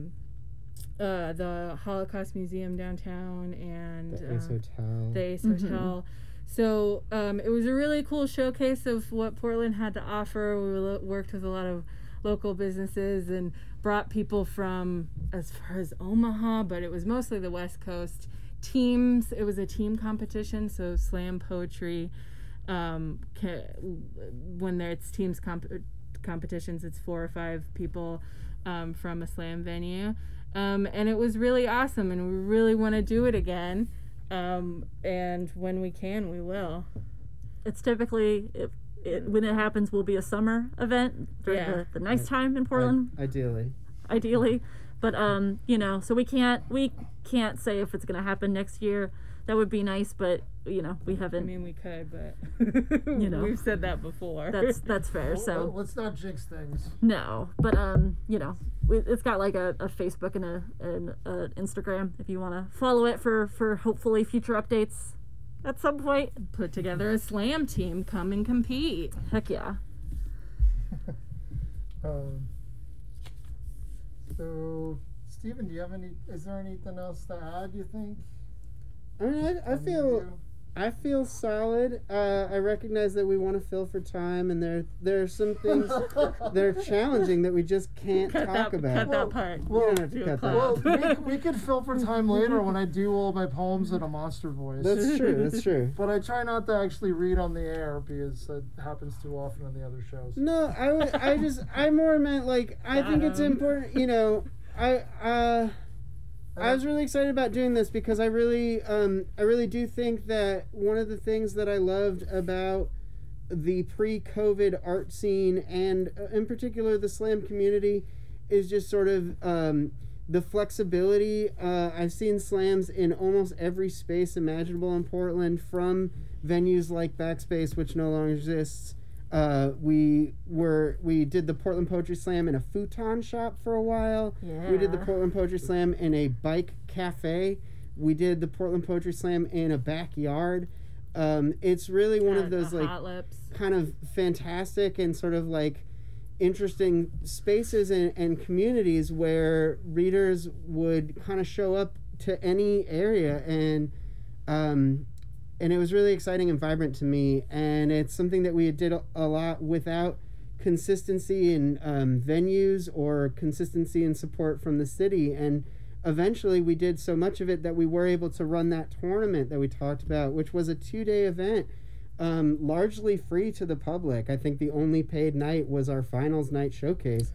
the Holocaust Museum downtown and the Ace Hotel. The Ace Hotel. So it was a really cool showcase of what Portland had to offer. We worked with a lot of local businesses and brought people from as far as Omaha, but it was mostly the West Coast. Teams, it was a team competition, so slam poetry, when it's teams competitions. It's 4 or 5 people from a slam venue. And it was really awesome, and we really want to do it again. And when we can, we will. It's typically, when it happens, will be a summer event during the nice time in Portland. Ideally. But, so we can't say if it's going to happen next year. That would be nice, but, we haven't. I mean, we could, but, we've said that before. That's fair, so. Let's not jinx things. No, but, it's got like a Facebook and an Instagram if you want to follow it for hopefully future updates at some point. Put together a slam team, come and compete. Heck yeah. So, Stephen, is there anything else to add, you think? I mean, I feel solid. I recognize that we want to fill for time, and there are some things that are challenging that we just can't talk about. Cut that part. You don't have to cut that. Well, we could fill for time later when I do all my poems in a monster voice. That's true. But I try not to actually read on the air because it happens too often on the other shows. No, I more meant like I think it's important. I was really excited about doing this because I really do think that one of the things that I loved about the pre-COVID art scene, and in particular the slam community, is just sort of the flexibility. I've seen slams in almost every space imaginable in Portland, from venues like Backspace, which no longer exists. We did the Portland Poetry Slam in a futon shop for a while. Yeah. We did the Portland Poetry Slam in a bike cafe. We did the Portland Poetry Slam in a backyard. It's really one of those like kind of fantastic and sort of like interesting spaces and communities where readers would kind of show up to any area, and it was really exciting and vibrant to me. And it's something that we did a lot without consistency in venues or consistency in support from the city. And eventually we did so much of it that we were able to run that tournament that we talked about, which was a 2-day event, largely free to the public. I think the only paid night was our finals night showcase.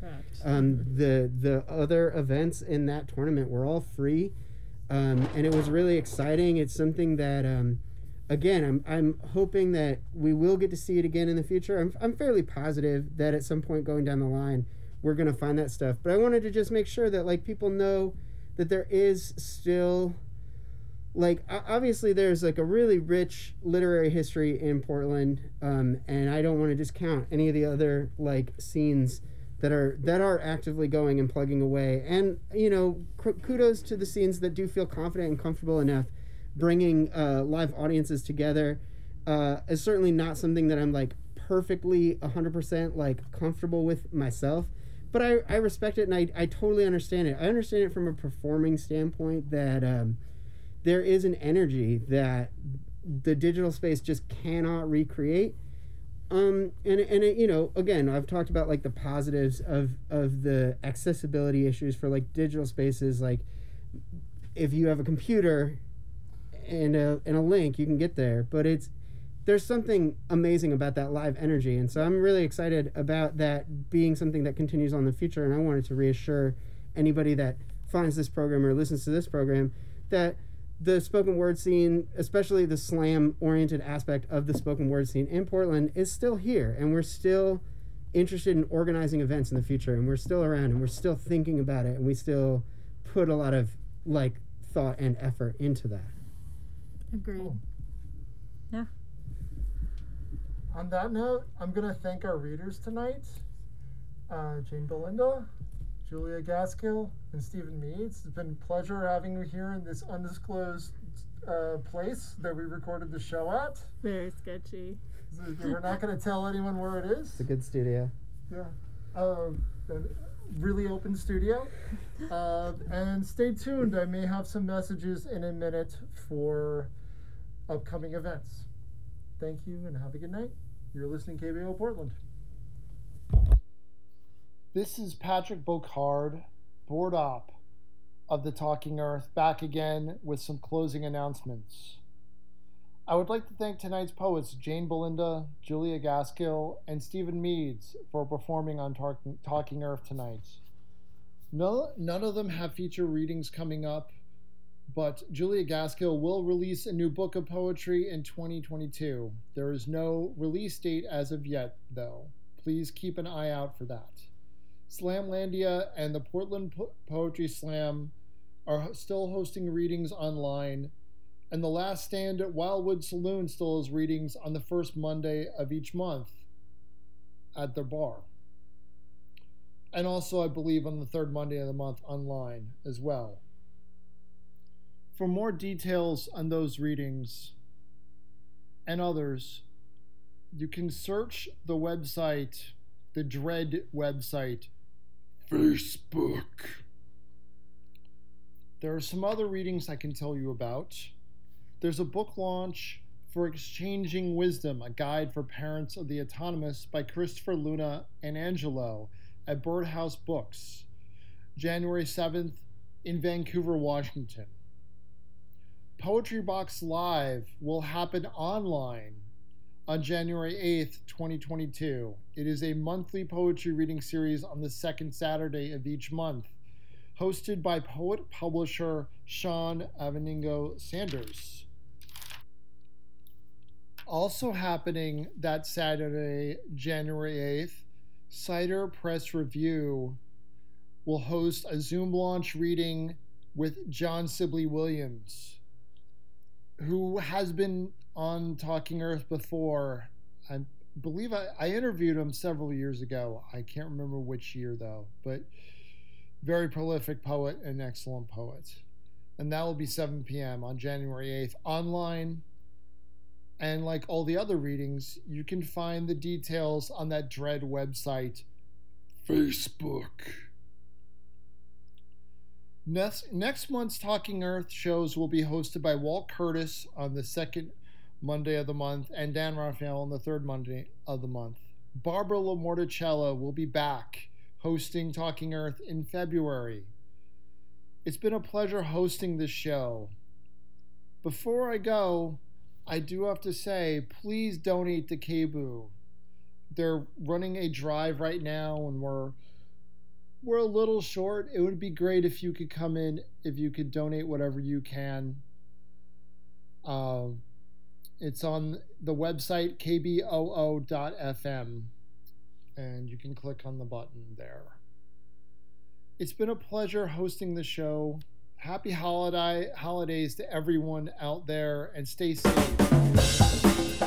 The other events in that tournament were all free. And it was really exciting. It's something that, again, I'm hoping that we will get to see it again in the future. I'm fairly positive that at some point going down the line, we're going to find that stuff. But I wanted to just make sure that like people know that there is still, like, obviously there's like a really rich literary history in Portland, and I don't want to discount any of the other like scenes that are actively going and plugging away. And kudos to the scenes that do feel confident and comfortable enough bringing live audiences together. Is certainly not something that I'm like perfectly 100% like comfortable with myself, but I respect it, and I totally understand it. I understand it from a performing standpoint that there is an energy that the digital space just cannot recreate. And it, again, I've talked about like the positives of the accessibility issues for like digital spaces. Like if you have a computer and a link, you can get there, but there's something amazing about that live energy. And so I'm really excited about that being something that continues on in the future. And I wanted to reassure anybody that finds this program or listens to this program that the spoken word scene, especially the slam oriented aspect of the spoken word scene in Portland, is still here, and we're still interested in organizing events in the future, and we're still around, and we're still thinking about it, and we still put a lot of like thought and effort into that. Agreed. Cool. Yeah. On that note, I'm going to thank our readers tonight, Jane Belinda, Julia Gaskill, and Stephen Meads. It's been a pleasure having you here in this undisclosed place that we recorded the show at. Very sketchy. We're not going to tell anyone where it is. It's a good studio. Yeah. A really open studio. And stay tuned. I may have some messages in a minute for upcoming events. Thank you and have a good night. You're listening to KBO Portland. This is Patrick Bocard, board op of the Talking Earth, back again with some closing announcements. I would like to thank tonight's poets Jane Belinda, Julia Gaskill, and Stephen Meads for performing on Talking Earth tonight. None of them have feature readings coming up, but Julia Gaskill will release a new book of poetry in 2022. There is no release date as of yet, though. Please keep an eye out for that. Slamlandia and the Portland Poetry Slam are still hosting readings online, and The Last Stand at Wildwood Saloon still has readings on the first Monday of each month at their bar. And also, I believe, on the third Monday of the month online as well. For more details on those readings and others, you can search the website, the Dread website, Facebook. There are some other readings I can tell you about. There's a book launch for Exchanging Wisdom, a guide for parents of the autonomous by Christopher Luna and Angelo at Birdhouse Books, January 7th in Vancouver, Washington. Poetry Box Live will happen online on January 8th, 2022. It is a monthly poetry reading series on the second Saturday of each month, hosted by poet-publisher Sean Aveningo Sanders. Also happening that Saturday, January 8th, Cider Press Review will host a Zoom launch reading with John Sibley Williams, who has been on Talking Earth before. I believe I interviewed him several years ago. I can't remember which year, though, but very prolific poet and excellent poet. And that will be 7 p.m. on January 8th online. And like all the other readings, you can find the details on that Dread website, Facebook. Next month's Talking Earth shows will be hosted by Walt Curtis on the second Monday of the month and Dan Raphael on the third Monday of the month. Barbara Lamorticella will be back hosting Talking Earth in February. It's been a pleasure hosting this show. Before I go, I do have to say, please donate to KBOO. They're running a drive right now, and we're a little short. It would be great if you could come in, if you could donate whatever you can. It's on the website kboo.fm, and you can click on the button there. It's been a pleasure hosting the show. Happy holidays to everyone out there, and stay safe.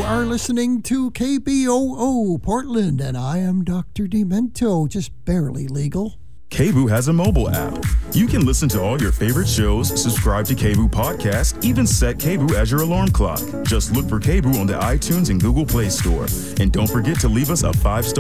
are listening to KBOO Portland, and I am Dr. Demento, just barely legal. KBOO has a mobile app. You can listen to all your favorite shows, subscribe to KBOO Podcast, even set KBOO as your alarm clock. Just look for KBOO on the iTunes and Google Play Store. And don't forget to leave us a 5-star